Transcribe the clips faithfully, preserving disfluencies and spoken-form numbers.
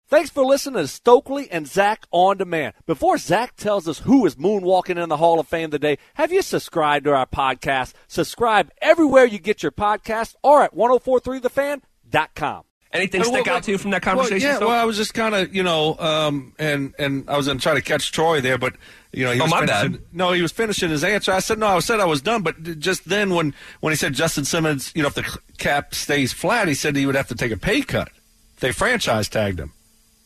Thanks for listening to Stokely and Zach On Demand. Before Zach tells us who is moonwalking in the Hall of Fame today, have you subscribed to our podcast? Subscribe everywhere you get your podcast or at ten forty-three the fan dot com. Anything stick well, out to you from that conversation? Well, yeah, so? well, I was just kind of, you know, um, and and I was going to try to catch Troy there, but, you know, he oh, was my finishing, bad. No, he was finishing his answer. I said, no, I said I was done, but just then when, when he said Justin Simmons, you know, if the cap stays flat, he said he would have to take a pay cut. They franchise tagged him.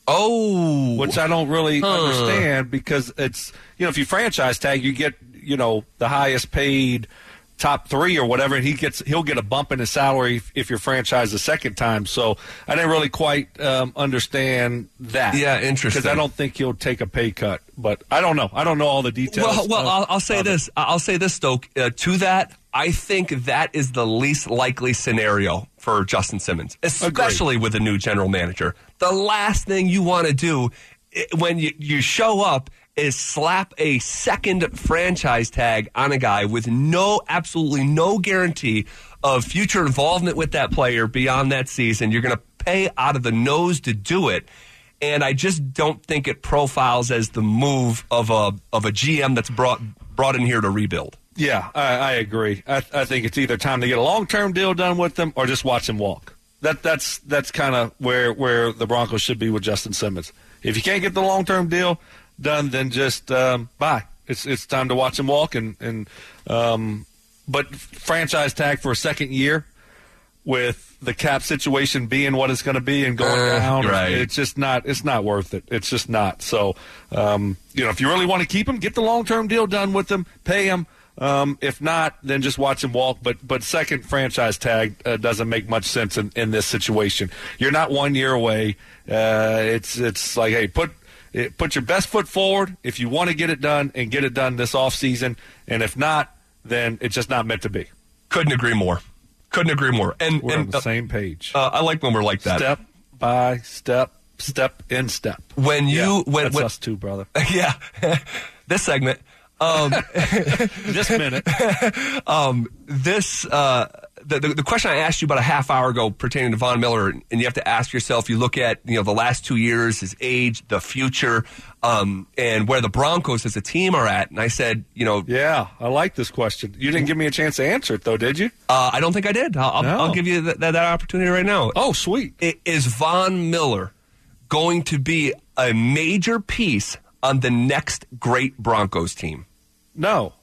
Oh. Which I don't really huh. understand because it's, you know, if you franchise tag, you get, you know, the highest paid top three or whatever, and he gets he'll get a bump in his salary if, if you're franchised the second time. So I didn't really quite um, understand that. Yeah, interesting. Because I don't think he'll take a pay cut, but I don't know. I don't know all the details. Well, well, of, I'll, I'll say this. It. I'll say this, Stoke. Uh, to that, I think that is the least likely scenario for Justin Simmons, especially Agreed. with a new general manager. The last thing you want to do when you, you show up is slap a second franchise tag on a guy with no, absolutely no guarantee of future involvement with that player beyond that season. You're going to pay out of the nose to do it. And I just don't think it profiles as the move of a of a G M that's brought brought in here to rebuild. Yeah, I, I agree. I, I think it's either time to get a long-term deal done with them or just watch him walk. That that's that's kind of where where the Broncos should be with Justin Simmons. If you can't get the long-term deal done, then just um, bye. It's it's time to watch him walk. And and um, but franchise tag for a second year with the cap situation being what it's going to be and going uh, down, right. it's just not it's not worth it. It's just not. So um, you know, if you really want to keep him, get the long-term deal done with him, pay him. Um, if not, then just watch him walk. But but second franchise tag uh, doesn't make much sense in, in this situation. You're not one year away. Uh, it's it's like, hey, put put your best foot forward if you want to get it done and get it done this offseason. And if not, then it's just not meant to be. Couldn't agree more. Couldn't agree more. And we're and, on the uh, same page. Uh, I like when we're like that. Step by step, step in step. When you yeah, when that's when, us too, brother. Yeah, this segment. Um, this minute. Um, this uh, the, the the question I asked you about a half hour ago pertaining to Von Miller, and you have to ask yourself. You look at you know the last two years, his age, the future, um, and where the Broncos as a team are at. And I said, you know, yeah, I like this question. You didn't give me a chance to answer it though, did you? Uh, I don't think I did. I'll, no. I'll give you that, that opportunity right now. Oh, sweet. Is Von Miller going to be a major piece on the next great Broncos team? No.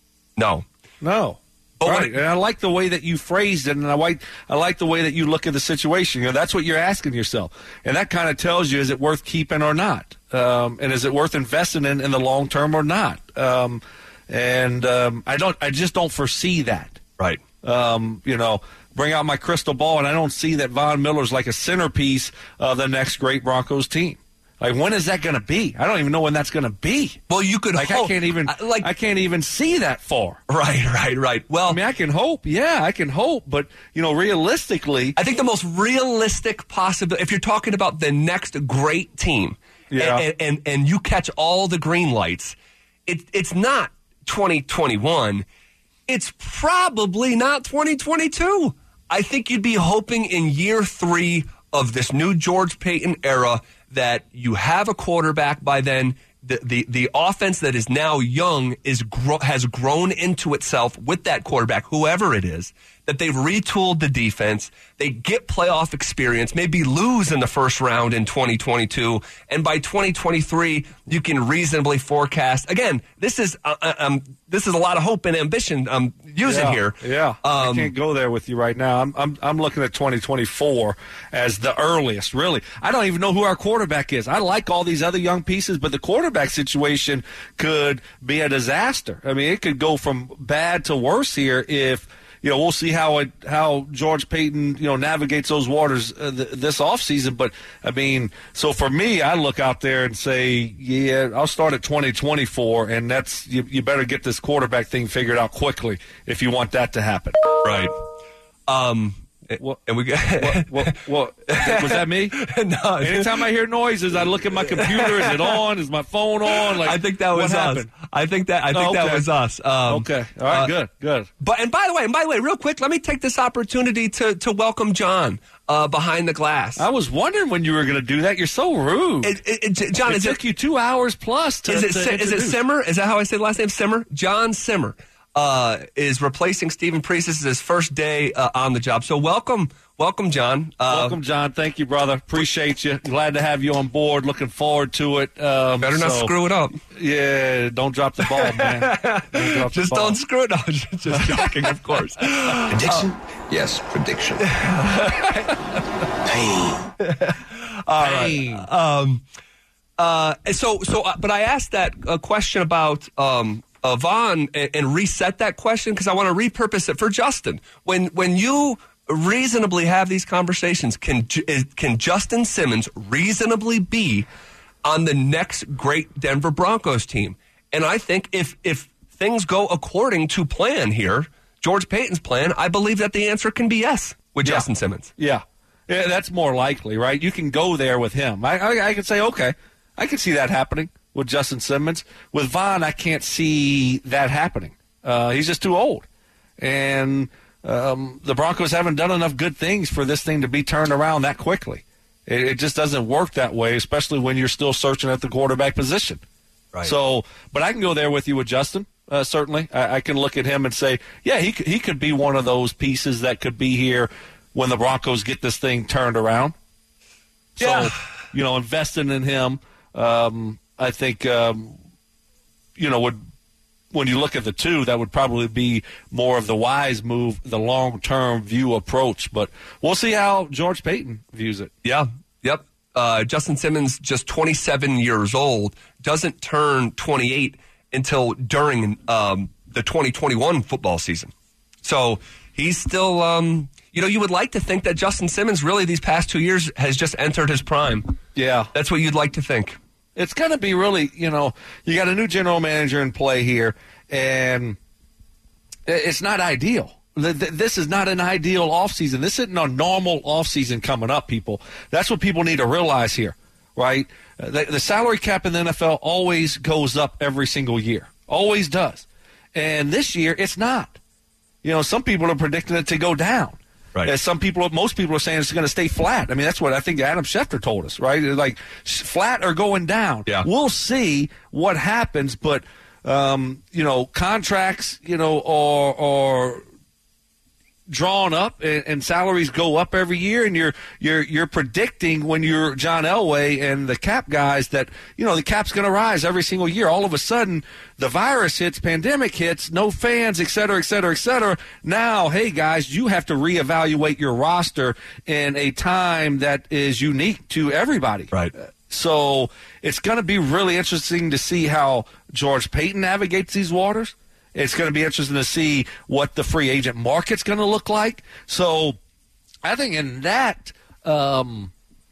No. No. But right. And I like the way that you phrased it, and I like I like the way that you look at the situation. You know, that's what you're asking yourself. And that kind of tells you, is it worth keeping or not? Um, and is it worth investing in in the long term or not? Um, and um, I don't I just don't foresee that. Right. Um, you know, bring out my crystal ball, and I don't see that Von Miller's like a centerpiece of the next great Broncos team. Like, when is that going to be? I don't even know when that's going to be. Well, you could like hope. I can't even I, like I can't even see that far. Right, right, right. Well, I mean, I can hope. Yeah, I can hope, but you know, realistically, I think the most realistic possibility, if you're talking about the next great team, yeah. and, and and, and you catch all the green lights, it, it's not twenty twenty-one. It's probably not twenty twenty-two. I think you'd be hoping in year three of this new George Payton era that you have a quarterback by then. The, the the offense that is now young is gro- has grown into itself with that quarterback, whoever it is, that they've retooled the defense. They get playoff experience, maybe lose in the first round in twenty twenty-two, and by twenty twenty-three, you can reasonably forecast. Again, this is uh, um this is a lot of hope and ambition I'm using yeah, here. Yeah, um, I can't go there with you right now. I'm I'm I'm looking at twenty twenty-four as the earliest. Really, I don't even know who our quarterback is. I like all these other young pieces, but the quarterback situation could be a disaster. I mean, it could go from bad to worse here if, you know, we'll see how it how George Payton, you know, navigates those waters uh, th- this offseason. But, I mean, so for me, I look out there and say, yeah, I'll start at twenty twenty-four, and that's you, you better get this quarterback thing figured out quickly if you want that to happen. Right. Um What, and we got what, what, what, was that me? No. Anytime I hear noises, I look at my computer. Is it on? Is my phone on? Like, I think that was what us. happened? I think that I think Oh, okay. that was us. Um, Okay. All right. uh, good. Good. But and by the way, and by the way, real quick, let me take this opportunity to to welcome John uh, behind the glass. I was wondering when you were going to do that. You're so rude. It, it, it, John, it is took it, you two hours plus to is it, to is it Simmer? Is that how I say the last name? Simmer? John Simmer uh, is replacing Stephen Priest. This is his first day uh, on the job. So welcome, welcome, John. Uh, welcome, John. Thank you, brother. Appreciate you. Glad to have you on board. Looking forward to it. Um, better not so, screw it up. Yeah, don't drop the ball, man. Don't drop Just the ball. don't screw it up. Just joking, of course. Prediction? Uh, yes, prediction. Pain. All right. Um, uh, so, so, uh, but I asked that uh, question about um, uh, Vaughn and, and reset that question because I want to repurpose it for Justin. When, when you reasonably have these conversations, can can Justin Simmons reasonably be on the next great Denver Broncos team? And I think if if things go according to plan here, George Paton's plan, I believe that the answer can be yes with Yeah. Justin Simmons. Yeah. Yeah, that's more likely, right? You can go there with him. I, I, I can say, okay, I can see that happening with Justin Simmons. With Vaughn, I can't see that happening. Uh, he's just too old. And um, the Broncos haven't done enough good things for this thing to be turned around that quickly. It, it just doesn't work that way, especially when you're still searching at the quarterback position. Right. So, but I can go there with you with Justin, uh, certainly. I, I can look at him and say, yeah, he could, he could be one of those pieces that could be here when the Broncos get this thing turned around. Yeah. So, you know, investing in him, um, I think, um, you know, would when you look at the two, that would probably be more of the wise move, the long-term view approach. But we'll see how George Paton views it. Yeah. Yep. Uh, Justin Simmons, just twenty-seven years old, doesn't turn twenty-eight until during um, the twenty twenty-one football season. So he's still, um, you know, you would like to think that Justin Simmons really these past two years has just entered his prime. Yeah. That's what you'd like to think. It's going to be really, you know, you got a new general manager in play here, and it's not ideal. This is not an ideal offseason. This isn't a normal offseason coming up, people. That's what people need to realize here, right? The, the salary cap in the N F L always goes up every single year. Always does. And this year, it's not. You know, some people are predicting it to go down. Right. As some people, most people are saying it's going to stay flat. I mean, that's what I think Adam Schefter told us, right? Like flat or going down. Yeah. We'll see what happens, but um, you know, contracts, you know, are are drawn up and, and salaries go up every year, and you're you're you're predicting when you're John Elway and the cap guys that, you know, the cap's going to rise every single year. All of a sudden, the virus hits, pandemic hits, no fans, et cetera, et cetera, et cetera. Now, hey guys, you have to reevaluate your roster in a time that is unique to everybody. Right. So it's going to be really interesting to see how George Paton navigates these waters. It's going to be interesting to see what the free agent market's going to look like. So I think in that, um,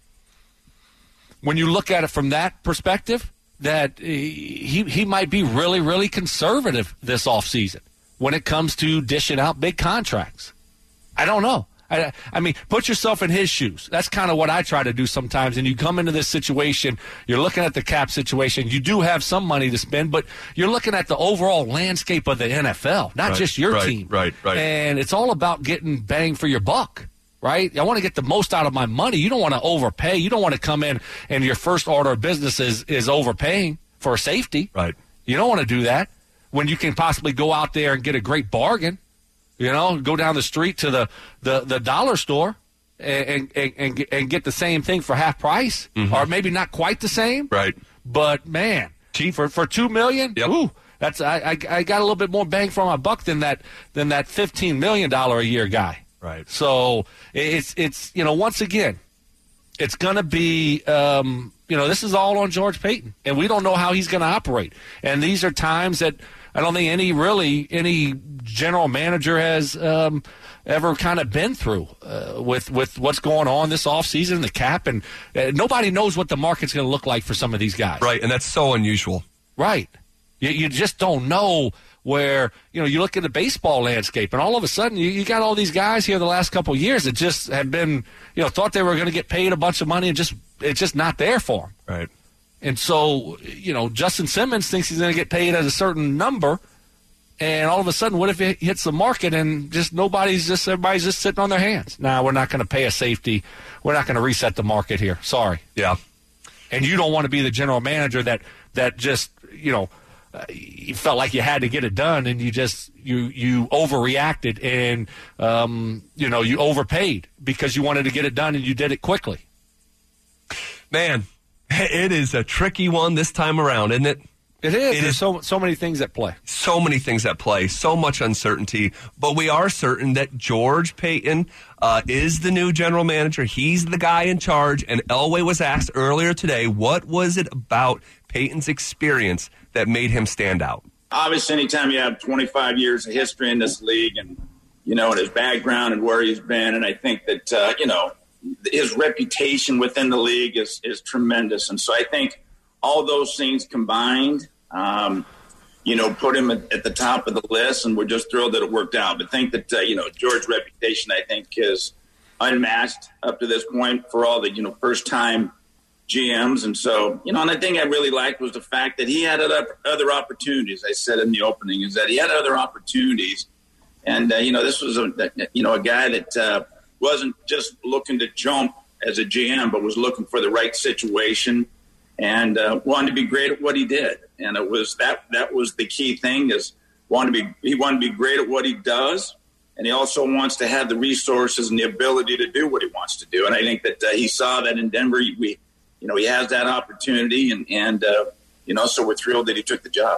when you look at it from that perspective, that he he might be really, really conservative this offseason when it comes to dishing out big contracts. I don't know. I, I mean, put yourself in his shoes. That's kind of what I try to do sometimes. And you come into this situation, you're looking at the cap situation. You do have some money to spend, but you're looking at the overall landscape of the N F L, not Right, just your right, team. right, right. And it's all about getting bang for your buck, right? I want to get the most out of my money. You don't want to overpay. You don't want to come in and your first order of business is, is overpaying for safety. Right. You don't want to do that when you can possibly go out there and get a great bargain. You know, go down the street to the, the, the dollar store and, and and and get the same thing for half price, Mm-hmm. or maybe not quite the same. Right. But man, cheap for for two million. Yep. Ooh, that's I, I I got a little bit more bang for my buck than that than that fifteen million dollar a year guy. Right. So it's it's you know once again, it's going to be um, you know this is all on George Paton, and we don't know how he's going to operate. And these are times that I don't think any really any general manager has um, ever kind of been through uh, with with what's going on this offseason, the cap, and uh, nobody knows what the market's going to look like for some of these guys. Right, and that's so unusual. Right. You, you just don't know where, you know, you look at the baseball landscape, and all of a sudden you, you got all these guys here the last couple of years that just have been, you know, thought they were going to get paid a bunch of money, and just it's just not there for them. Right. And so, you know, Justin Simmons thinks he's going to get paid at a certain number, And all of a sudden, what if it hits the market and just nobody's just everybody's just sitting on their hands? Now, we're not going to pay a safety. We're not going to reset the market here. Sorry. Yeah. And you don't want to be the general manager that that just, you know, uh, you felt like you had to get it done and you just you you overreacted and um, you know, you overpaid because you wanted to get it done and you did it quickly. Man, it is a tricky one this time around, isn't it? It is. It There's is so so many things at play. So many things at play, so much uncertainty. But we are certain that George Paton uh, is the new general manager. He's the guy in charge. And Elway was asked earlier today, what was it about Paton's experience that made him stand out? Obviously, anytime you have twenty-five years of history in this league and, you know, and his background and where he's been, and I think that, uh, you know, his reputation within the league is, is tremendous. And so I think all those things combined, Um, you know, put him at, at the top of the list, and we're just thrilled that it worked out. But think that, uh, you know, George's reputation, I think, is unmatched up to this point for all the, you know, first-time G Ms. And so, you know, and the thing I really liked was the fact that he had other, other opportunities. I said in the opening is that he had other opportunities. And, uh, you know, this was, a you know, a guy that uh, wasn't just looking to jump as a G M, but was looking for the right situation and uh, wanted to be great at what he did. And it was that that was the key thing is wanted to be he wanted to be great at what he does, and he also wants to have the resources and the ability to do what he wants to do. And I think that uh, he saw that in Denver. We, you know, he has that opportunity, and and uh, you know, so we're thrilled that he took the job.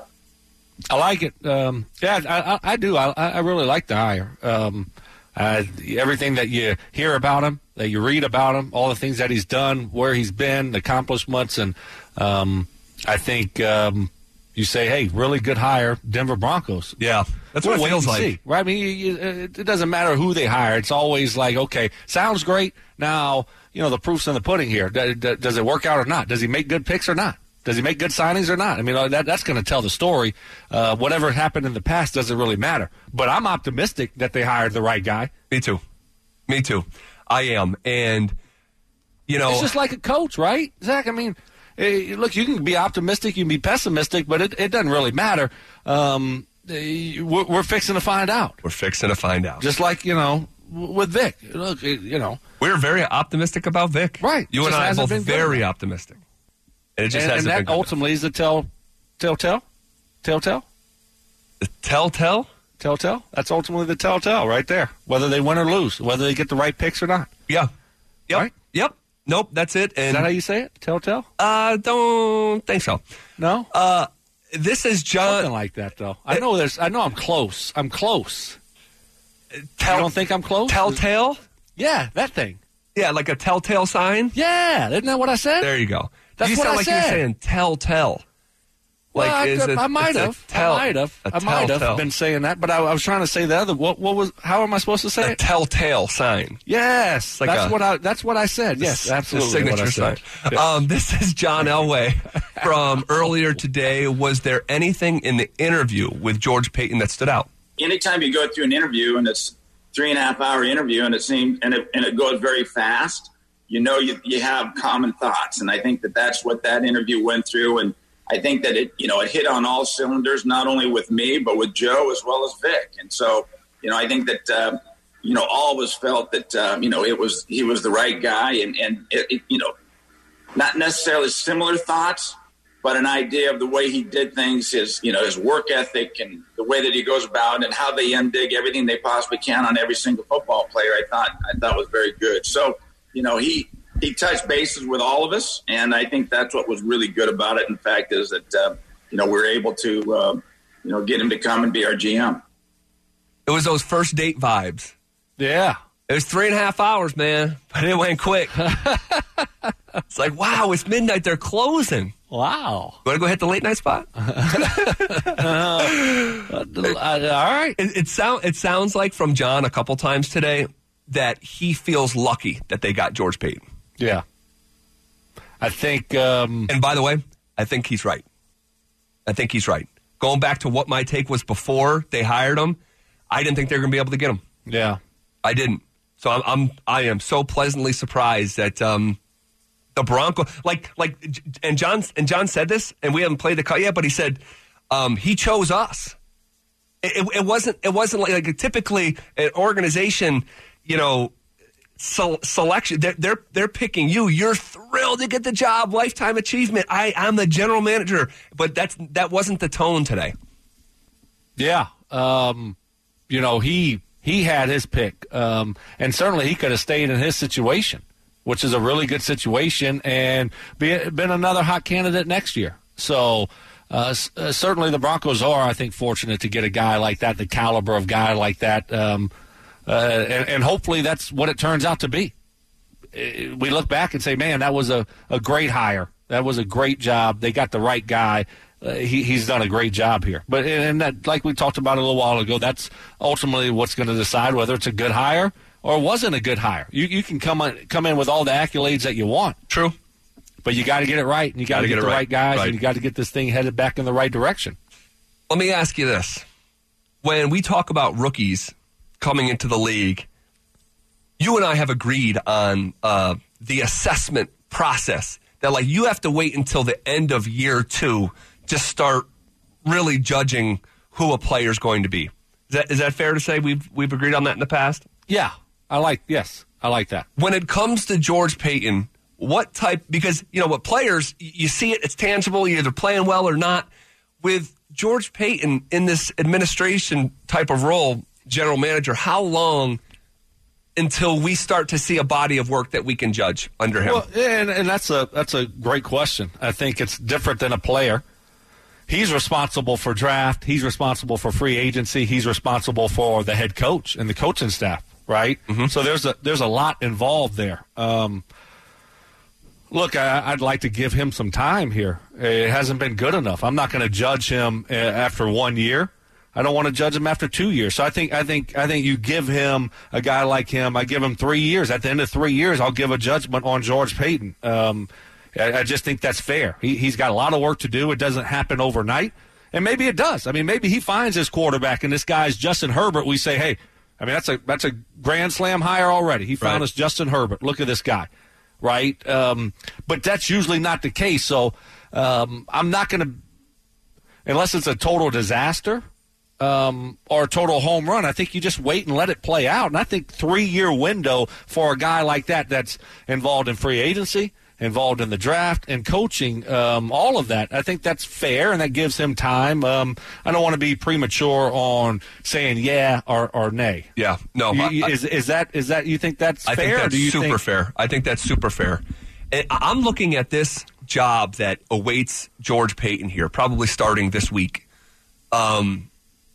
I like it. Um, yeah, I, I, I do. I, I really like the hire. Um, uh, everything that you hear about him, that you read about him, all the things that he's done, where he's been, the accomplishments, and um, I think um, you say, hey, really good hire, Denver Broncos. Yeah, that's We'll what it feels like. see, right? I mean, you, you, it doesn't matter who they hire. It's always like, okay, sounds great. Now, you know, the proof's in the pudding here. Does it work out or not? Does he make good picks or not? Does he make good signings or not? I mean, that, that's going to tell the story. Uh, whatever happened in the past doesn't really matter. But I'm optimistic that they hired the right guy. Me too. Me too. I am. And, you know. It's just like a coach, right, Zach? I mean, hey, look, you can be optimistic, you can be pessimistic, but it, it doesn't really matter. Um, we're, we're fixing to find out. We're fixing to find out. Just like, you know, with Vic. Look, you know. We're very optimistic about Vic. Right. You and I are both very optimistic. And it just and, hasn't and been that ultimately is the tell, telltale, telltale, the telltale, telltale. That's ultimately the telltale right there. Whether they win or lose, whether they get the right picks or not. Yeah. Yep. Right? Yep. Nope. That's it. And is that how you say it? Telltale? Uh, don't think so. No. Uh, this is John. Something like that, though. I know there's. I know I'm close. I'm close. Tell, you don't think I'm close? Telltale. Yeah, that thing. Yeah, like a telltale sign. Yeah, isn't that what I said? There you go. That's you what sound I like said. you're saying telltale. Well, like I, is it, I might have. Tell, I might have. I I might have tell. been saying that, but I, I was trying to say the other. What? What was? How am I supposed to say a it? Telltale sign. Yes, like that's a, what I. That's what I said. Yes, absolutely. Signature what I said. sign. Yeah. Um, this is John Elway from earlier today. Was there anything in the interview with George Paton that stood out? Anytime you go through an interview and it's three and a half hour interview and it seems and it, and it goes very fast, you know you you have common thoughts, and I think that that's what that interview went through, and I think that it you know it hit on all cylinders, not only with me but with Joe as well as Vic, and so you know I think that uh, you know all of us felt that uh, you know it was he was the right guy, and and it, it, you know not necessarily similar thoughts, but an idea of the way he did things, his you know his work ethic and the way that he goes about it and how they undig everything they possibly can on every single football player. I thought I thought was very good. So. You know, he, he touched bases with all of us, and I think that's what was really good about it. In fact, is that, uh, you know, we we're able to, uh, you know, get him to come and be our G M. It was those first date vibes. Yeah. It was three and a half hours, man, but it went quick. It's like, wow, it's midnight. They're closing. Wow. Want to go hit the late night spot? uh, all right. It, it, sound, it sounds like from John a couple times today that he feels lucky that they got George Paton. Yeah. I think... Um, and by the way, I think he's right. I think he's right. Going back to what my take was before they hired him, I didn't think they were going to be able to get him. Yeah. I didn't. So I'm, I'm I am so pleasantly surprised that um, the Broncos, like, like, and John, and John said this, and we haven't played the cut yet, but he said um, he chose us. It, it wasn't. It wasn't like, like typically an organization, you know, so, selection. They're, they're they're picking you. You're thrilled to get the job, lifetime achievement. I I'm the general manager, but that's that wasn't the tone today. Yeah, um, you know he he had his pick, um, and certainly he could have stayed in his situation, which is a really good situation, and be, been another hot candidate next year. So. Uh, uh, certainly the Broncos are, I think, fortunate to get a guy like that, the caliber of guy like that, um, uh, and, and hopefully that's what it turns out to be. We look back and say, man, that was a, a great hire. That was a great job. They got the right guy. Uh, he, he's done a great job here. But and that, like we talked about a little while ago, that's ultimately what's going to decide whether it's a good hire or wasn't a good hire. You, you can come on, come in with all the accolades that you want. True. But you got to get it right, and you got to get, get the right, right guys, right. and you got to get this thing headed back in the right direction. Let me ask you this. When we talk about rookies coming into the league, you and I have agreed on uh, the assessment process that, like, you have to wait until the end of year two to start really judging who a player is going to be. Is that, is that fair to say we've, we've agreed on that in the past? Yeah, I like, yes, I like that. When it comes to George Paton, what type, because, you know, what players, you see it, it's tangible, you're either playing well or not. With George Paton in this administration type of role, general manager, how long until we start to see a body of work that we can judge under him? Well, and, and that's a that's a great question. I think it's different than a player. He's responsible for draft. He's responsible for free agency. He's responsible for the head coach and the coaching staff, right? Mm-hmm. So there's a there's a lot involved there. Um Look, I, I'd like to give him some time here. It hasn't been good enough. I'm not going to judge him uh, after one year. I don't want to judge him after two years. So I think, I think, I think you give him a guy like him. I give him three years. At the end of three years, I'll give a judgment on George Paton. Um, I, I just think that's fair. He, he's got a lot of work to do. It doesn't happen overnight, and maybe it does. I mean, maybe he finds his quarterback, and this guy's Justin Herbert. We say, hey, I mean, that's a that's a grand slam hire already. He found right. us Justin Herbert. Look at this guy. Right, um, but that's usually not the case. So um, I'm not going to, unless it's a total disaster um, or a total home run. I think you just wait and let it play out. And I think three-year window for a guy like that that's involved in free agency, involved in the draft and coaching, um, all of that. I think that's fair, and that gives him time. Um, I don't want to be premature on saying yeah or, or nay. Yeah, no. You, I, is is that is that you think that's I fair? think that's do you super think- fair. I think that's super fair. And I'm looking at this job that awaits George Paton here, probably starting this week, um,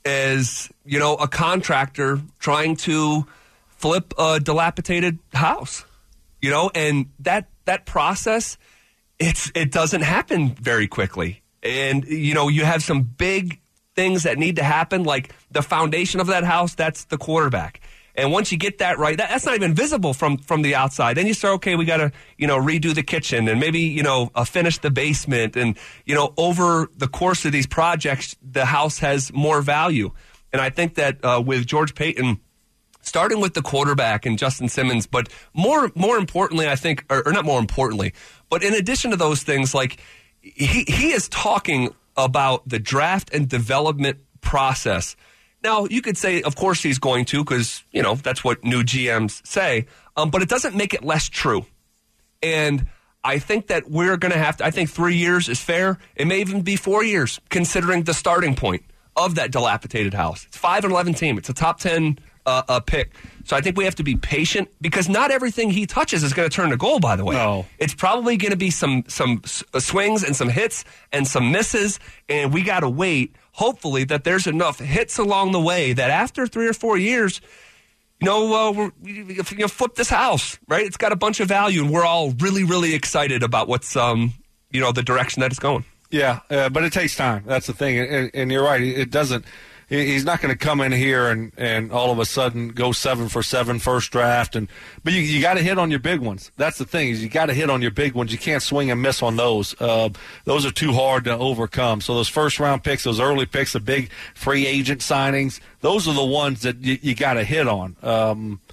as you know, a contractor trying to flip a dilapidated house. You know, and that that process, it's it doesn't happen very quickly. And, you know, you have some big things that need to happen, like the foundation of that house, that's the quarterback. And once you get that right, that, that's not even visible from, from the outside. Then you start, okay, we got to, you know, redo the kitchen and maybe, you know, uh, finish the basement. And, you know, over the course of these projects, the house has more value. And I think that uh, with George Paton, starting with the quarterback and Justin Simmons, but more more importantly, I think, or, or not more importantly, but in addition to those things, like he he is talking about the draft and development process. Now, you could say, of course, he's going to, because, you know, that's what new G Ms say, um, but it doesn't make it less true. And I think that we're going to have to, I think three years is fair. It may even be four years, considering the starting point of that dilapidated house. It's five and eleven team. It's a top ten Uh, a pick. So I think we have to be patient, because not everything he touches is going to turn to goal, by the way. No. It's probably going to be some some swings and some hits and some misses, and we got to wait, hopefully, that there's enough hits along the way that after three or four years, you know, uh, we're, you know, flip this house, right? It's got a bunch of value, and we're all really, really excited about what's, um, you know, the direction that it's going. Yeah, uh, but it takes time. That's the thing, and, and you're right. It doesn't. He's not going to come in here and, and all of a sudden go seven for seven first draft. And but you, you got to hit on your big ones. That's the thing, is you got to hit on your big ones. You can't swing and miss on those. Uh, those are too hard to overcome. So those first round picks, those early picks, the big free agent signings, those are the ones that you, you got to hit on. Um,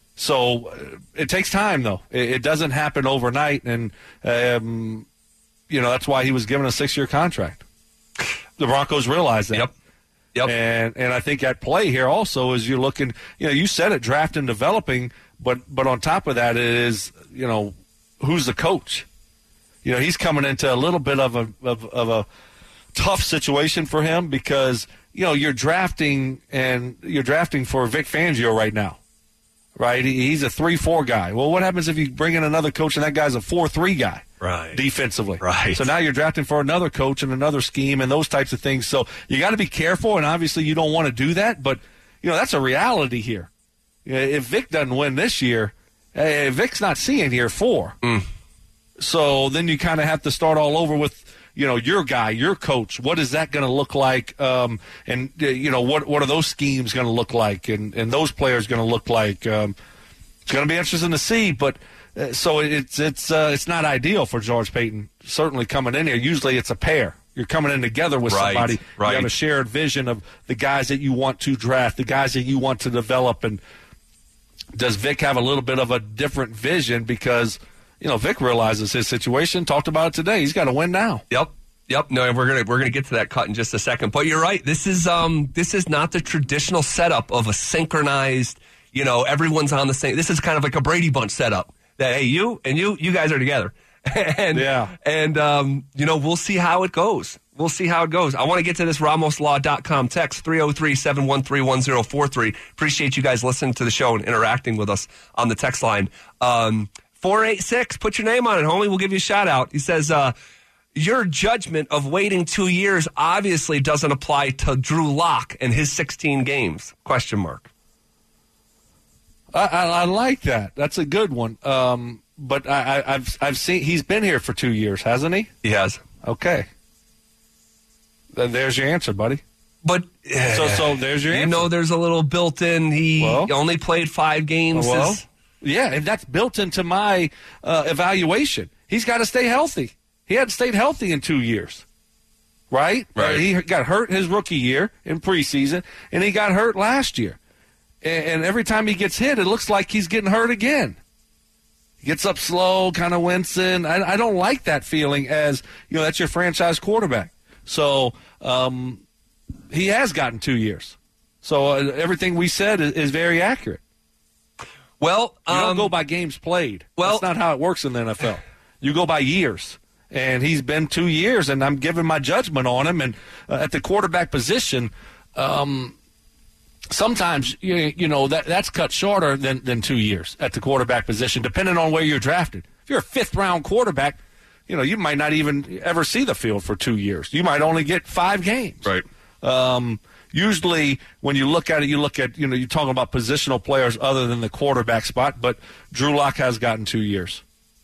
so it takes time, though. It, it doesn't happen overnight, and um, you know that's why he was given a six year contract. The Broncos realized that. Yep. Yep. And and I think at play here also is you're looking, you know, you said it, draft and developing, but but on top of that is, you know, who's the coach? You know, he's coming into a little bit of a of, of a tough situation for him because, you know, you're drafting and you're drafting for Vic Fangio right now. Right? He's a three four guy. Well, what happens if you bring in another coach and that guy's a four three guy? Right. Defensively. Right. So now you're drafting for another coach and another scheme and those types of things. So you got to be careful, and obviously you don't want to do that, but, you know, that's a reality here. If Vic doesn't win this year, hey, Vic's not seeing year four. Mm. So then you kind of have to start all over with, you know, your guy, your coach. What is that going to look like? Um, and, uh, you know, what what are those schemes going to look like? And, and those players going to look like? Um, it's going to be interesting to see, but uh, so it's it's uh, it's not ideal for George Paton, certainly coming in here. Usually it's a pair. You're coming in together with right, somebody. Right. You have a shared vision of the guys that you want to draft, the guys that you want to develop. And does Vic have a little bit of a different vision because – you know, Vic realizes his situation. Talked about it today. He's got to win now. Yep, yep. No, we're gonna we're gonna get to that cut in just a second. But you're right. This is um this is not the traditional setup of a synchronized. You know, everyone's on the same. This is kind of like a Brady Bunch setup. That hey, you and you, you guys are together. and yeah. And um, you know, we'll see how it goes. We'll see how it goes. I want to get to this Ramos Law dot com text, three oh three, seven one three, one oh four three. Appreciate you guys listening to the show and interacting with us on the text line. Um. four eight six, put your name on it, homie. We'll give you a shout out. He says, uh, your judgment of waiting two years obviously doesn't apply to Drew Lock and his sixteen games. Question mark. I, I, I like that. That's a good one. Um, but I, I, I've I've seen he's been here for two years, hasn't he? He has. Okay. Then there's your answer, buddy. But uh, so so there's your you answer. know, there's a little built-in. He well, only played five games. Well, His, yeah, and that's built into my uh, evaluation. He's got to stay healthy. He hadn't stayed healthy in two years, right? Right. Uh, he got hurt his rookie year in preseason, and he got hurt last year. And, and every time he gets hit, it looks like he's getting hurt again. He gets up slow, kind of wincing. I, I don't like that feeling as, you know, that's your franchise quarterback. So um, he has gotten two years. So uh, everything we said is, is very accurate. Well, you um, don't go by games played. Well, that's not how it works in the N F L. You go by years, and he's been two years, and I'm giving my judgment on him. And uh, at the quarterback position, um, sometimes you, you know that that's cut shorter than than two years at the quarterback position, depending on where you're drafted. If you're a fifth round quarterback, you know you might not even ever see the field for two years. You might only get five games. Right. Um, Usually, when you look at it, you look at, you know, you're talking about positional players other than the quarterback spot, but Drew Lock has gotten two years.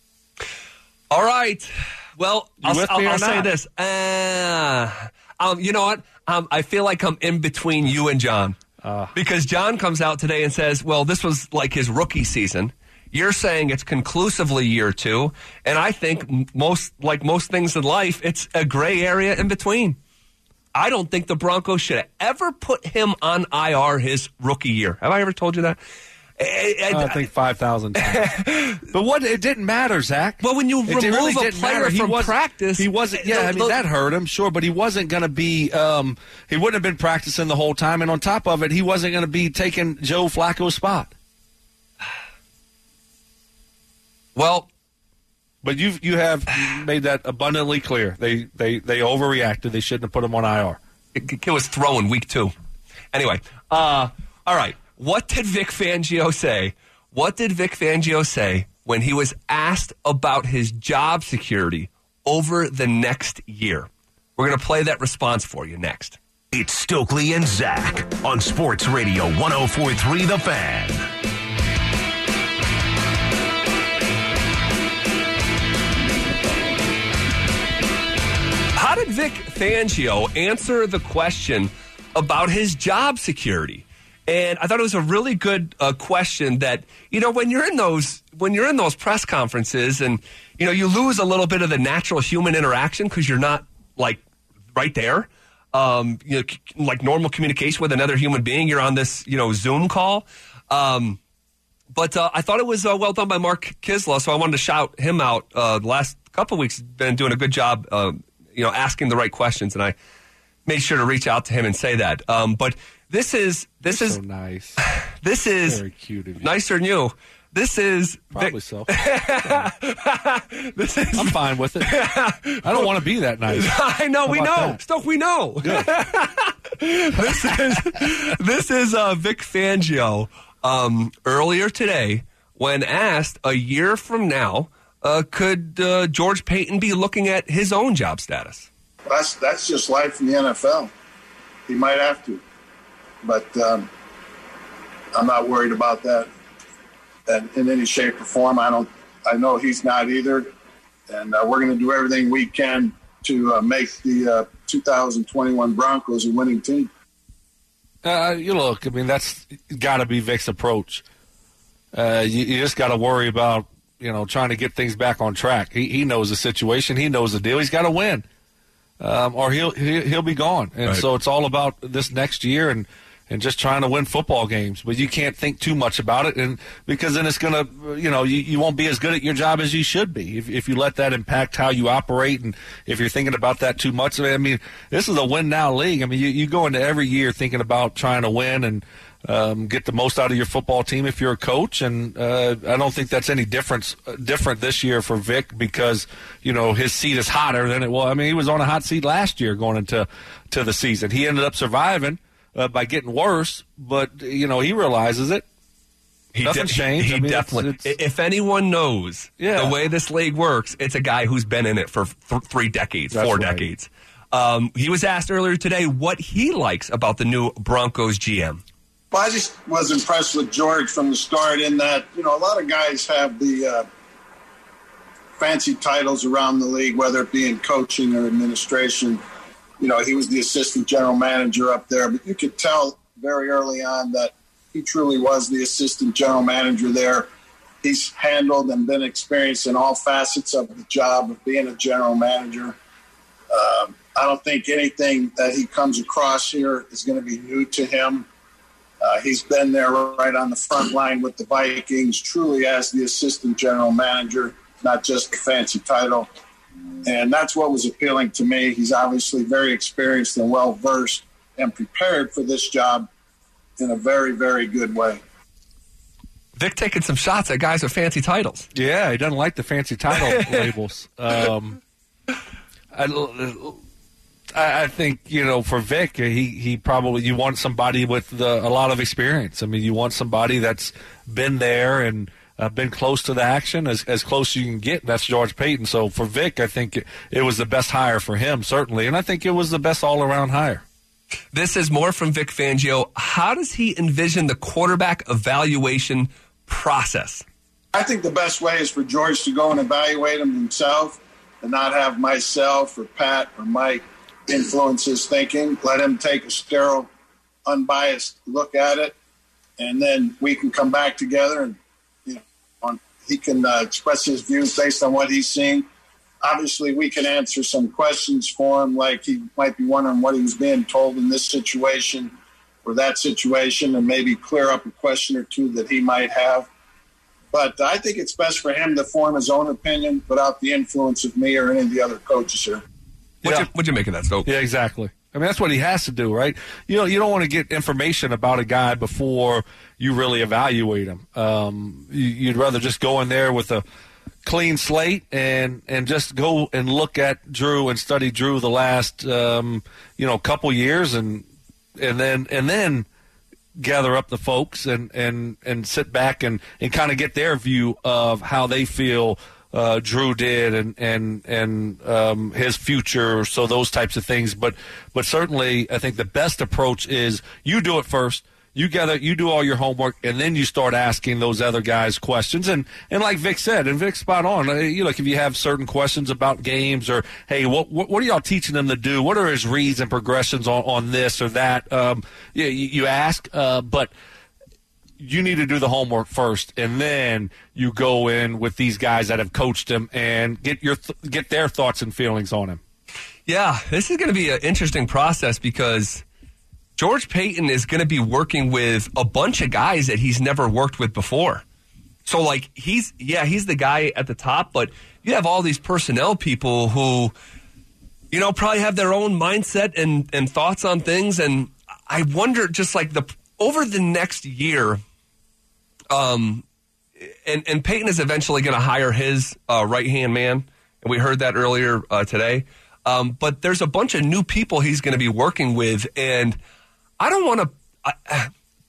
All right. Well, You I'll, with I'll, me or I'll say not? this. Uh, um, you know what? Um, I feel like I'm in between you and John. Uh, because John comes out today and says, well, this was like his rookie season. You're saying it's conclusively year two. And I think most, like most things in life, it's a gray area in between. I don't think the Broncos should have ever put him on I R his rookie year. Have I ever told you that? And, I think five thousand times. But what? It didn't matter, Zach. Well, when you It remove really a didn't player matter. He from wasn't- practice, he wasn't. Yeah, I mean the- that hurt him, sure, but he wasn't going to be. Um, he wouldn't have been practicing the whole time, and on top of it, he wasn't going to be taking Joe Flacco's spot. Well, but you you have made that abundantly clear. They they they overreacted. They shouldn't have put him on I R. it, it was throwing week two. Anyway, uh, all right. What did Vic Fangio say? What did Vic Fangio say when he was asked about his job security over the next year? We're going to play that response for you next. It's Stokely and Zach on Sports Radio one oh four point three The Fan. How did Vic Fangio answer the question about his job security? And I thought it was a really good uh, question that, you know, when you're in those when you're in those press conferences and, you know, you lose a little bit of the natural human interaction because you're not, like, right there. Um, you know, c- like normal communication with another human being. You're on this, you know, Zoom call. Um, but uh, I thought it was uh, well done by Mark Kisla, so I wanted to shout him out. Uh, the last couple of weeks, been doing a good job, uh, you know, asking the right questions. And I made sure to reach out to him and say that. Um, but this is this You're is so nice. This is very cute of you. Nicer than you. This is Probably Vic- so. this is I'm fine with it. I don't want to be that nice. I know, How we about know. that? Stoke, we know. this is this is uh, Vic Fangio um, earlier today when asked a year from now, uh, could uh, George Paton be looking at his own job status? That's that's just life in the N F L. He might have to, but um, I'm not worried about that. And in any shape or form, I don't. I know he's not either, and uh, we're going to do everything we can to uh, make the uh, two thousand twenty-one Broncos a winning team. Uh, you look, I mean, that's got to be Vic's approach. Uh, you, you just got to worry about, you know, trying to get things back on track. He he knows the situation. He knows the deal. He's got to win, um, or he'll he, he'll be gone. And Right. so it's all about this next year and. And just trying to win football games, but you can't think too much about it, and because then it's gonna, you know, you, you won't be as good at your job as you should be if, if you let that impact how you operate, and if you're thinking about that too much. I mean, this is a win now league. I mean, you, you go into every year thinking about trying to win and um, get the most out of your football team if you're a coach, and uh, I don't think that's any difference different this year for Vic because you know his seat is hotter than it was. I mean, he was on a hot seat last year going into to the season. He ended up surviving. Uh, by getting worse, but you know he realizes it. He Nothing's de- changed. He I mean, definitely. it's- it's- if anyone knows Yeah. the way this league works, it's a guy who's been in it for th- three decades, That's four right. decades. Um, he was asked earlier today what he likes about the new Broncos G M. Well, I just was impressed with George from the start in that, you know, a lot of guys have the uh, fancy titles around the league, whether it be in coaching or administration. You know, he was the assistant general manager up there, but you could tell very early on that he truly was the assistant general manager there. He's handled and been experienced in all facets of the job of being a general manager. Um, I don't think anything that he comes across here is going to be new to him. Uh, he's been there right on the front line with the Vikings, truly as the assistant general manager, not just the fancy title. And that's what was appealing to me. He's obviously very experienced and well-versed and prepared for this job in a very, very good way. Vic taking some shots at guys with fancy titles. Yeah, he doesn't like the fancy title labels. Um, I, I think you know for Vic, he he probably you want somebody with the, a lot of experience. I mean, you want somebody that's been there and. Uh, been close to the action, as as close as you can get. That's George Paton. So for Vic, I think it, it was the best hire for him, certainly. And I think it was the best all-around hire. This is more from Vic Fangio. How does he envision the quarterback evaluation process? I think the best way is for George to go and evaluate him himself and not have myself or Pat or Mike influence his thinking. Let him take a sterile, unbiased look at it, and then we can come back together and he can uh, express his views based on what he's seeing. Obviously, we can answer some questions for him, like he might be wondering what he was being told in this situation or that situation, and maybe clear up a question or two that he might have. But I think it's best for him to form his own opinion without the influence of me or any of the other coaches here. What'd, Yeah. you, what'd you make of that, Stoke? Yeah, exactly. I mean, that's what he has to do, right? You know, you don't want to get information about a guy before you really evaluate him. Um, you, you'd rather just go in there with a clean slate and and just go and look at Drew and study Drew the last um, you know couple years and and then and then gather up the folks and and and sit back and and kind of get their view of how they feel. Uh, Drew did and and and um, his future, so those types of things. But but certainly, I think the best approach is you do it first. You gather, you do all your homework, and then you start asking those other guys questions. And and like Vic said, and Vic's spot on. uh, You know, like if you have certain questions about games, or hey, what what, what are y'all teaching them to do? What are his reads and progressions on, on this or that? Um, you, you ask, uh, but. You need to do the homework first, and then you go in with these guys that have coached him and get your th- get their thoughts and feelings on him. Yeah, this is going to be an interesting process because George Paton is going to be working with a bunch of guys that he's never worked with before. So, like, he's, yeah, he's the guy at the top, but you have all these personnel people who, you know, probably have their own mindset and, and thoughts on things. And I wonder, just like the over the next year, um, and, and Peyton is eventually going to hire his uh, right-hand man. And we heard that earlier uh, today. Um, but there's a bunch of new people he's going to be working with. And I don't want to...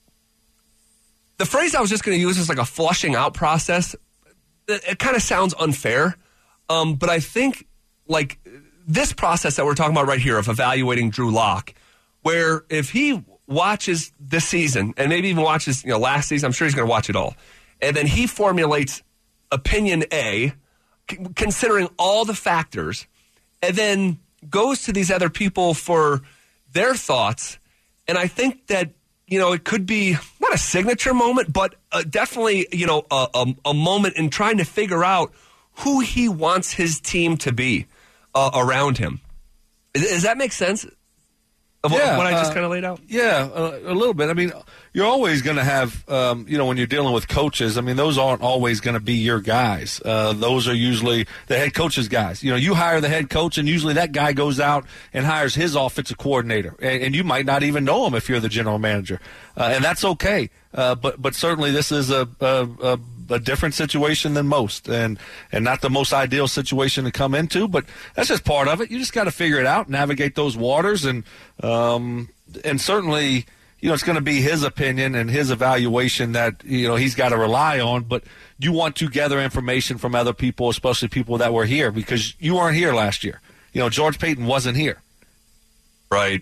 The phrase I was just going to use is like a flushing out process. It, it kind of sounds unfair. Um, but I think like this process that we're talking about right here of evaluating Drew Lock, where if he watches this season and maybe even watches, you know, last season, I'm sure he's going to watch it all. And then he formulates opinion A, c- considering all the factors, and then goes to these other people for their thoughts. And I think that, you know, it could be not a signature moment, but uh, definitely, you know, a, a, a moment in trying to figure out who he wants his team to be uh, around him. Does that make sense? Of what, yeah, what I just uh, kind of laid out? Yeah, a, a little bit. I mean, you're always going to have, um, you know, when you're dealing with coaches, I mean, those aren't always going to be your guys. Uh, those are usually the head coach's guys. You know, you hire the head coach, and usually that guy goes out and hires his offensive coordinator. And, and you might not even know him if you're the general manager. Uh, and that's okay. Uh, but, but certainly this is a, a, a a different situation than most, and and not the most ideal situation to come into, but that's just part of it. You just got to figure it out, navigate those waters, and um, and certainly, you know, it's going to be his opinion and his evaluation that, you know, he's got to rely on, but you want to gather information from other people, especially people that were here, because you weren't here last year. You know, George Paton wasn't here. Right.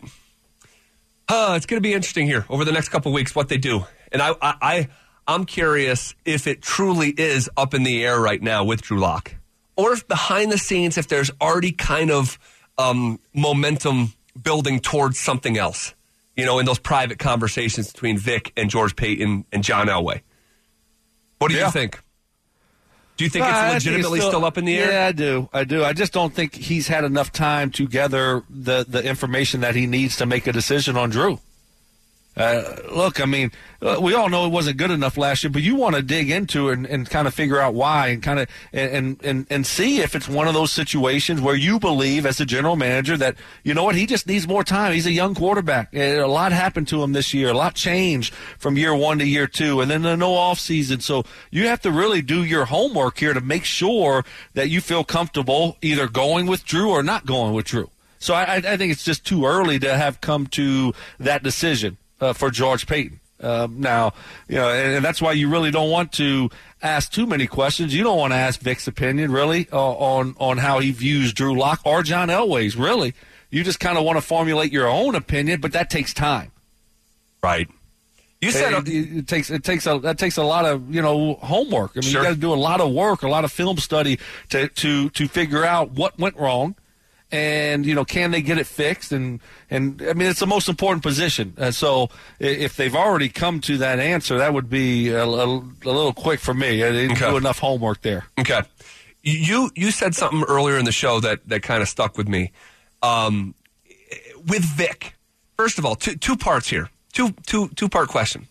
Uh, it's going to be interesting here over the next couple of weeks what they do. And I, I, I I'm curious if it truly is up in the air right now with Drew Lock, or if behind the scenes, if there's already kind of um, momentum building towards something else, you know, in those private conversations between Vic and George Paton and John Elway. What do yeah. you think? Do you think Uh, it's I think legitimately it's still, up in the air? Yeah, I do. I do. I just don't think he's had enough time to gather the, the information that he needs to make a decision on Drew. Uh, look, I mean, uh, we all know it wasn't good enough last year, but you want to dig into it and, and kind of figure out why, and kind of and, and and see if it's one of those situations where you believe, as a general manager, that, you know what, he just needs more time. He's a young quarterback. And a lot happened to him this year. A lot changed from year one to year two, and then the no off season. So you have to really do your homework here to make sure that you feel comfortable either going with Drew or not going with Drew. So I, I think it's just too early to have come to that decision. Uh, for George Paton. Um, now, you know, and, and that's why you really don't want to ask too many questions. You don't want to ask Vic's opinion, really, uh, on, on how he views Drew Lock or John Elway's, really. You just kind of want to formulate your own opinion, but that takes time. Right. You said it, it, it takes it takes a that takes a lot of, you know, homework. I mean, sure. You got to do a lot of work, a lot of film study to to to figure out what went wrong. And, you know, can they get it fixed? And, and I mean, it's the most important position. Uh, so if they've already come to that answer, that would be a, a, a little quick for me. I didn't okay. do enough homework there. Okay. You you said something earlier in the show that, that kind of stuck with me. Um, with Vic, first of all, two, two parts here. Two, two, two-part question.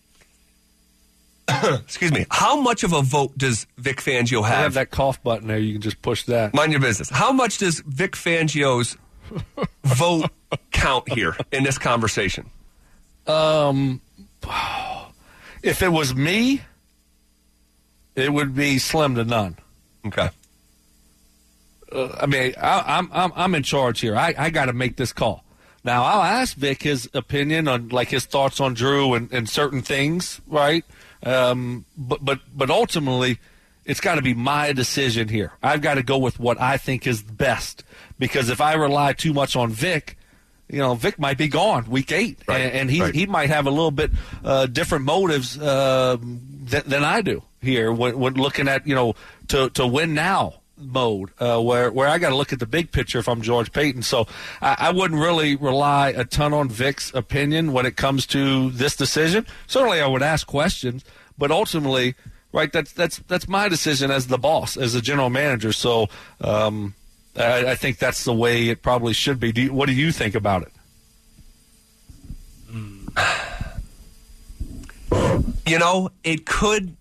Excuse me. How much of a vote does Vic Fangio have? I have that cough button there. You can just push that. Mind your business. How much does Vic Fangio's vote count here in this conversation? Um, if it was me, it would be slim to none. Okay. Uh, I mean, I, I'm I'm I'm in charge here. I, I got to make this call. Now, I'll ask Vic his opinion on, like, his thoughts on Drew and, and certain things, right? Um, but but but ultimately, it's got to be my decision here. I've got to go with what I think is best, because if I rely too much on Vic, you know, Vic might be gone week eight, right. and, and he right. he might have a little bit uh, different motives uh, th- than I do here when, when looking at, you know, to to win now mode, uh, where where I got to look at the big picture if I'm George Paton. So I, I wouldn't really rely a ton on Vic's opinion when it comes to this decision. Certainly, I would ask questions, but ultimately, right, that's that's that's my decision as the boss, as the general manager. So um, I, I think that's the way it probably should be. Do you, what do you think about it? You know, it could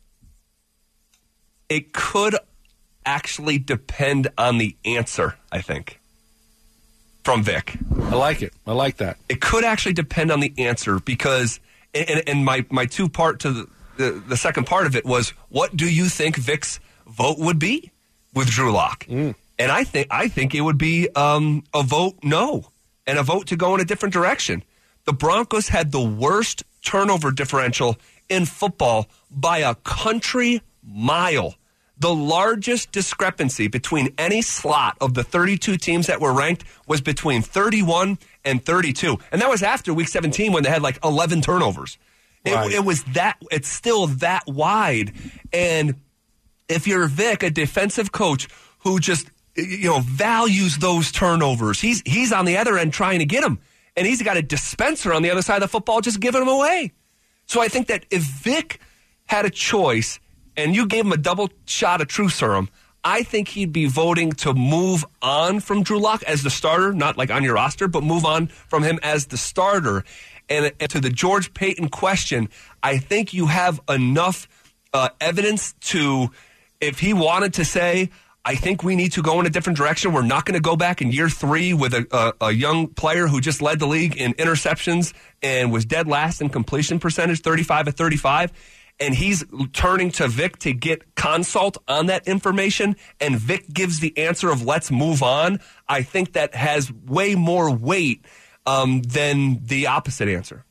it could actually depend on the answer, I think, from from Vic. I like it. I like that. It could actually depend on the answer because, and, and my, my two part to the, the, the second part of it was, what do you think Vic's vote would be with Drew Lock? Mm. And I think I think it would be um, a vote no and a vote to go in a different direction. The Broncos had the worst turnover differential in football by a country mile. The largest discrepancy between any slot of the thirty-two teams that were ranked was between thirty-one and thirty-two. And that was after week seventeen when they had like eleven turnovers. Right. It, it was that, it's still that wide. And if you're Vic, a defensive coach who just, you know, values those turnovers, he's he's on the other end trying to get them. And he's got a dispenser on the other side of the football just giving them away. So I think that if Vic had a choice and you gave him a double shot of truth serum, I think he'd be voting to move on from Drew Lock as the starter, not like on your roster, but move on from him as the starter. And, and to the George Paton question, I think you have enough uh, evidence to, if he wanted to say, I think we need to go in a different direction. We're not going to go back in year three with a, a, a young player who just led the league in interceptions and was dead last in completion percentage, thirty-five of thirty-five. And he's turning to Vic to get consult on that information, and Vic gives the answer of let's move on. I think that has way more weight um, than the opposite answer.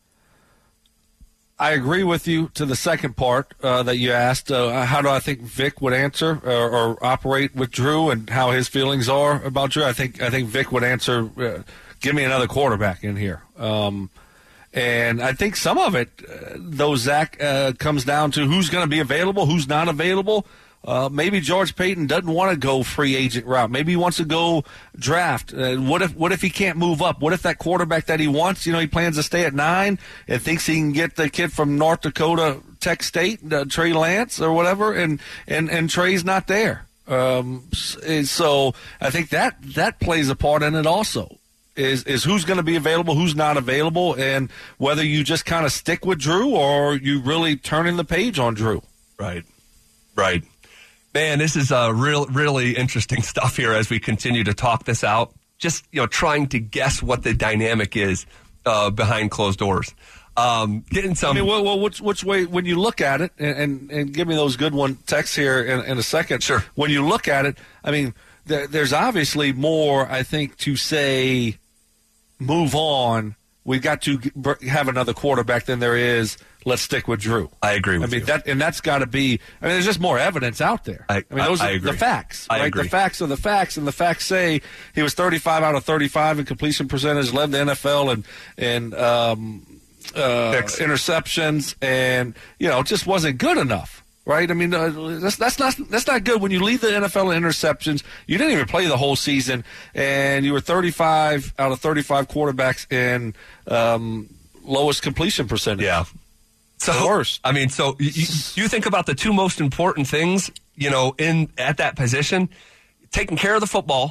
I agree with you to the second part uh, that you asked. Uh, how do I think Vic would answer or, or operate with Drew and how his feelings are about Drew? I think I think Vic would answer, uh, give me another quarterback in here. Um, and I think some of it, uh, though, Zach, uh, comes down to who's going to be available, who's not available. Uh, maybe George Paton doesn't want to go free agent route. Maybe he wants to go draft. Uh, what if what if he can't move up? What if that quarterback that he wants, you know, he plans to stay at nine and thinks he can get the kid from North Dakota Tech State, uh, Trey Lance or whatever, and, and, and Trey's not there. Um, so I think that that plays a part in it also. Is is who's going to be available, who's not available, and whether you just kind of stick with Drew or you really turning the page on Drew. Right, right. Man, this is uh, real, really interesting stuff here as we continue to talk this out. Just, you know, trying to guess what the dynamic is uh, behind closed doors. Um, getting some. I mean, well, well which, which way, when you look at it, and, and, and give me those good one texts here in, in a second. Sure. When you look at it, I mean, there, there's obviously more, I think, to say move on. We've got to have another quarterback than there is. Let's stick with Drew. I agree with I mean, you. that and that's got to be. I mean, there's just more evidence out there. I, I mean, those I, I are agree. the facts. I right? agree. The facts are the facts, and the facts say he was thirty-five out of thirty-five in completion percentage, led the N F L in in um, uh, interceptions, and you know, just wasn't good enough. Right? I mean, uh, that's that's not that's not good when you lead the N F L in interceptions. You didn't even play the whole season, and you were thirty-five out of thirty-five quarterbacks in um, lowest completion percentage. Yeah. So, the worst. I mean, so you, you think about the two most important things, you know, in at that position, taking care of the football,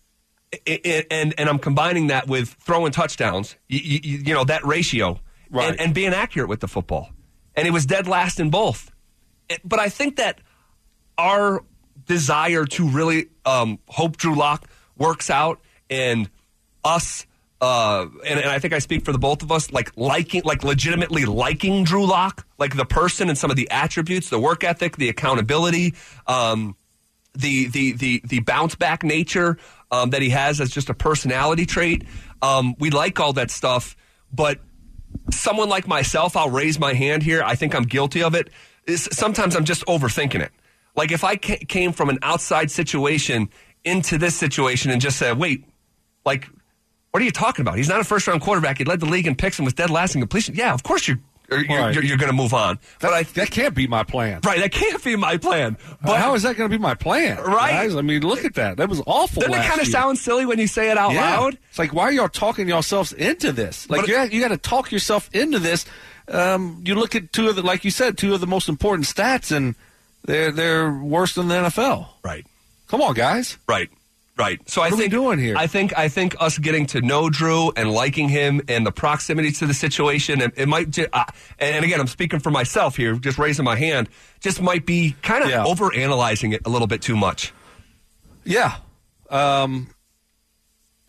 and and, and I'm combining that with throwing touchdowns. You, you, you know, that ratio, right. and, and being accurate with the football. And he was dead last in both. But I think that our desire to really um, hope Drew Lock works out, and us, uh, and, and I think I speak for the both of us, like liking, like legitimately liking Drew Lock, like the person and some of the attributes, the work ethic, the accountability, um, the the the the bounce back nature um, that he has as just a personality trait. Um, we like all that stuff, but someone like myself, I'll raise my hand here. I think I'm guilty of it. Is sometimes I'm just overthinking it. Like if I ca- came from an outside situation into this situation and just said, wait, like, what are you talking about? He's not a first-round quarterback. He led the league in picks and was dead last in completion. Yeah, of course you're you're, right. you're, you're going to move on. That, but I, that can't be my plan. Right, that can't be my plan. But uh, how is that going to be my plan? Right. Guys? I mean, look at that. That was awful. Doesn't it kind of sound silly when you say it out yeah. loud? It's like, why are y'all talking yourselves into this? Like, But you got, you got to talk yourself into this. Um, you look at two of the, like you said, two of the most important stats, and they're they're worse than the N F L. Right. Come on, guys. Right. Right. So I what think are we doing here? I think I think us getting to know Drew and liking him and the proximity to the situation, and it might. Ju- uh, and again, I'm speaking for myself here, just raising my hand. Just might be kind of yeah. overanalyzing it a little bit too much. Yeah. Um,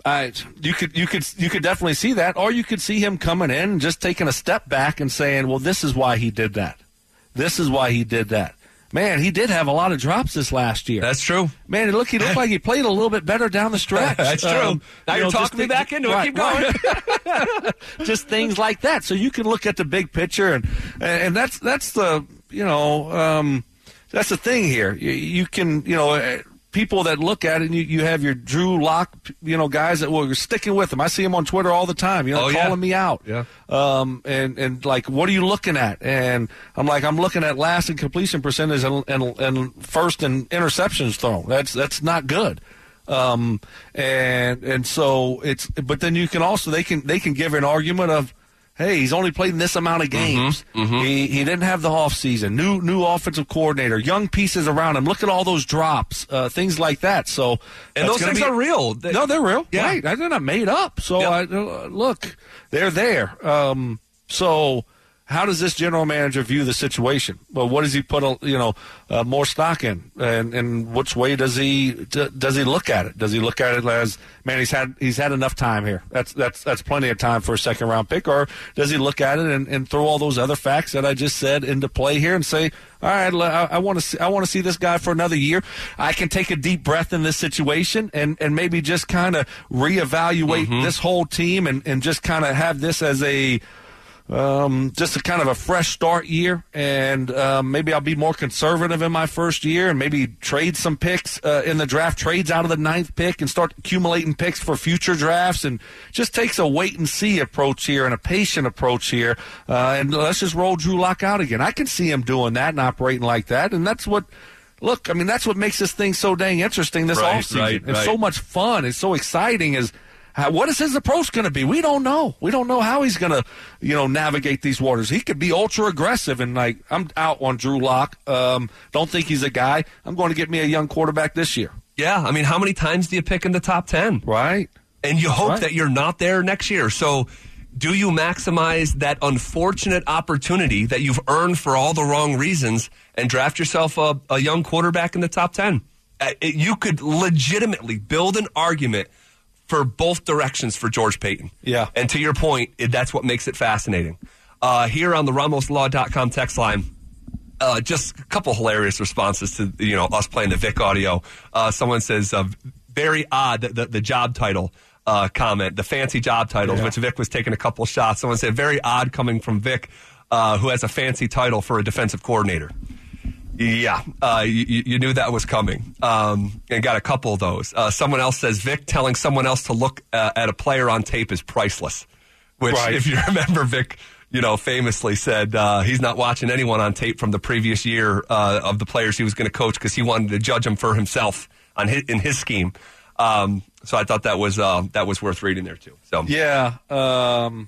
I, you could you could you could definitely see that, or you could see him coming in and just taking a step back and saying, "Well, this is why he did that. This is why he did that." Man, he did have a lot of drops this last year. That's true. Man, it looked he looked like he played a little bit better down the stretch. That's true. Um, now you you're know, talking me th- back into right, it. Keep going. Right. Just things like that. So you can look at the big picture, and and that's that's the you know um, that's the thing here. You, you can you know. People that look at it, and you, you have your Drew Lock, you know, guys that well, you're sticking with him. I see him on Twitter all the time, you know, oh, calling yeah. me out. Yeah. Um, and, and like, what are you looking at? And I'm like, I'm looking at last in completion percentage and, and, and first in interceptions thrown. That's, that's not good. Um, and, and so it's, but then you can also, they can, they can give an argument of, hey, he's only played in this amount of games. Mm-hmm, mm-hmm. He he didn't have the offseason. New new offensive coordinator, young pieces around him. Look at all those drops, uh, things like that. So and those things be, are real. They, no, they're real. Yeah. Right. They're not made up. So yep. I, uh, look, they're there. Um, so how does this general manager view the situation? Well, what does he put a, you know uh, more stock in, and and which way does he d- does he look at it? Does he look at it as, man, he's had he's had enough time here. That's that's that's plenty of time for a second round pick, or does he look at it and, and throw all those other facts that I just said into play here and say, all right, I, I want to see I want to see this guy for another year. I can take a deep breath in this situation and, and maybe just kind of reevaluate mm-hmm. this whole team and, and just kind of have this as a Um, just a kind of a fresh start year, and um, maybe I'll be more conservative in my first year and maybe trade some picks uh, in the draft, trades out of the ninth pick and start accumulating picks for future drafts, and just takes a wait-and-see approach here and a patient approach here, uh, and let's just roll Drew Lock out again. I can see him doing that and operating like that, and that's what – look, I mean, that's what makes this thing so dang interesting this right, offseason. right, It's right. so much fun. It's so exciting is – How, what is his approach going to be? We don't know. We don't know how he's going to, you know, navigate these waters. He could be ultra aggressive and like, I'm out on Drew Lock. Um, don't think he's a guy. I'm going to get me a young quarterback this year. Yeah, I mean, how many times do you pick in the top ten? Right. And you hope right. that you're not there next year. So do you maximize that unfortunate opportunity that you've earned for all the wrong reasons and draft yourself a, a young quarterback in the top ten? Uh, it, you could legitimately build an argument for both directions for George Paton. Yeah. And to your point, it, that's what makes it fascinating. Uh, here on the Ramos Law dot com text line, uh, just a couple hilarious responses to, you know, us playing the Vic audio. Uh, someone says, uh, very odd, the, the, the job title uh, comment, the fancy job titles, yeah. which Vic was taking a couple shots. Someone said, very odd coming from Vic, uh, who has a fancy title for a defensive coordinator. Yeah, uh, you, you knew that was coming, um, and got a couple of those. Uh, someone else says, Vic telling someone else to look uh, at a player on tape is priceless, which, right. if you remember, Vic, you know, famously said uh, he's not watching anyone on tape from the previous year uh, of the players he was going to coach because he wanted to judge them for himself on his, in his scheme. Um, so I thought that was uh, that was worth reading there, too. So Yeah. Um,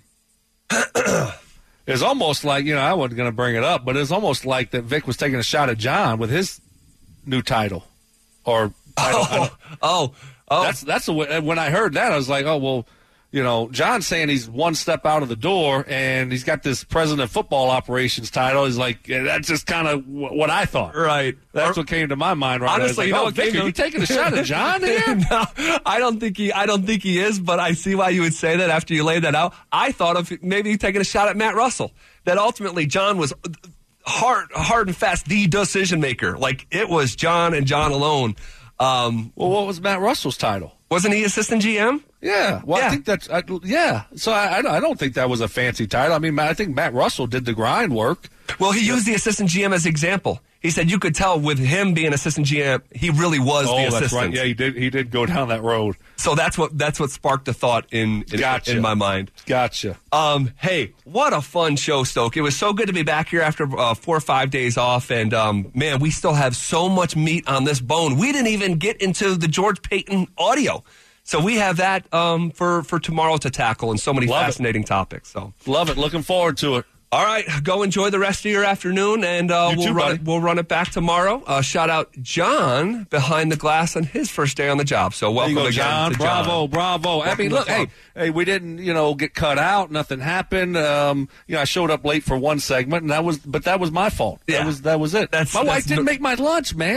it's almost like, you know, I wasn't going to bring it up, but it's almost like that Vic was taking a shot at John with his new title. Or title. Oh, oh, oh. That's, that's the way, when I heard that, I was like, oh, well, you know, John's saying he's one step out of the door, and he's got this president of football operations title. He's like, yeah, that's just kind of what I thought. Right. That's or, what came to my mind right honestly, now. you know Oh, what Vic, came are you to- taking a shot at John here? No, I don't think he. I don't think he is. But I see why you would say that after you laid that out. I thought of maybe taking a shot at Matt Russell. That ultimately John was hard, hard and fast the decision maker. Like it was John and John alone. Um, Well, what was Matt Russell's title? wasn't he assistant G M? Yeah, well, Yeah. I think that's I, yeah. So I, I don't think that was a fancy title. I mean, I think Matt Russell did the grind work. Well, he used the assistant G M as example. He said you could tell with him being assistant G M, he really was Oh, the that's assistant. right. Yeah, he did. He did go down that road. So that's what that's what sparked a thought in in, Gotcha. in my mind. Gotcha. Um, hey, what a fun show, Stoke. It was so good to be back here after uh, four or five days off. And, um, man, we still have so much meat on this bone. We didn't even get into the George Paton audio. So we have that um, for, for tomorrow to tackle and so many Love it. fascinating topics. So, Love it. Looking forward to it. all right, go enjoy the rest of your afternoon, and uh, You we'll, too, run buddy. it, we'll run it back tomorrow. Uh, shout out John behind the glass on his first day on the job. So There welcome you go, again John. to John. Bravo, bravo. I Welcome mean, to look, the hey, club. hey, we didn't, you know, get cut out. Nothing happened. Um, you know, I showed up late for one segment, and that was, but that was my fault. Yeah. That was that was it. That's- my that's wife didn't no- make my lunch, man.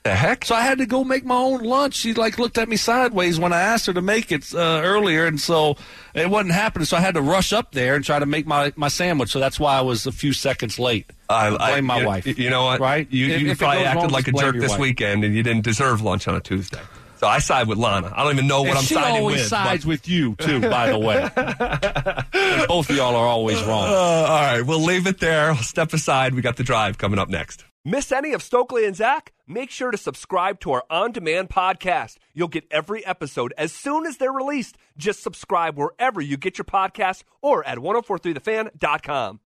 The heck? So I had to go make my own lunch. She like looked at me sideways when I asked her to make it uh, earlier, and so it wasn't happening. So I had to rush up there and try to make my, my sandwich. So that's why I was a few seconds late. I Blame I, my you, wife. You know what? Right? You, If- you if it probably goes acted wrong, like a just blame jerk your this wife. weekend, and you didn't deserve lunch on a Tuesday. So I side with Lana. I don't even know what And I'm she siding always with. sides but- with you too. By the way, And both of y'all are always wrong. Uh, all right, we'll leave it there. We'll step aside. We got the drive coming up next. Miss any of Stokely and Zach? Make sure to subscribe to our on-demand podcast. You'll get every episode as soon as they're released. Just subscribe wherever you get your podcasts or at ten forty-three the fan dot com.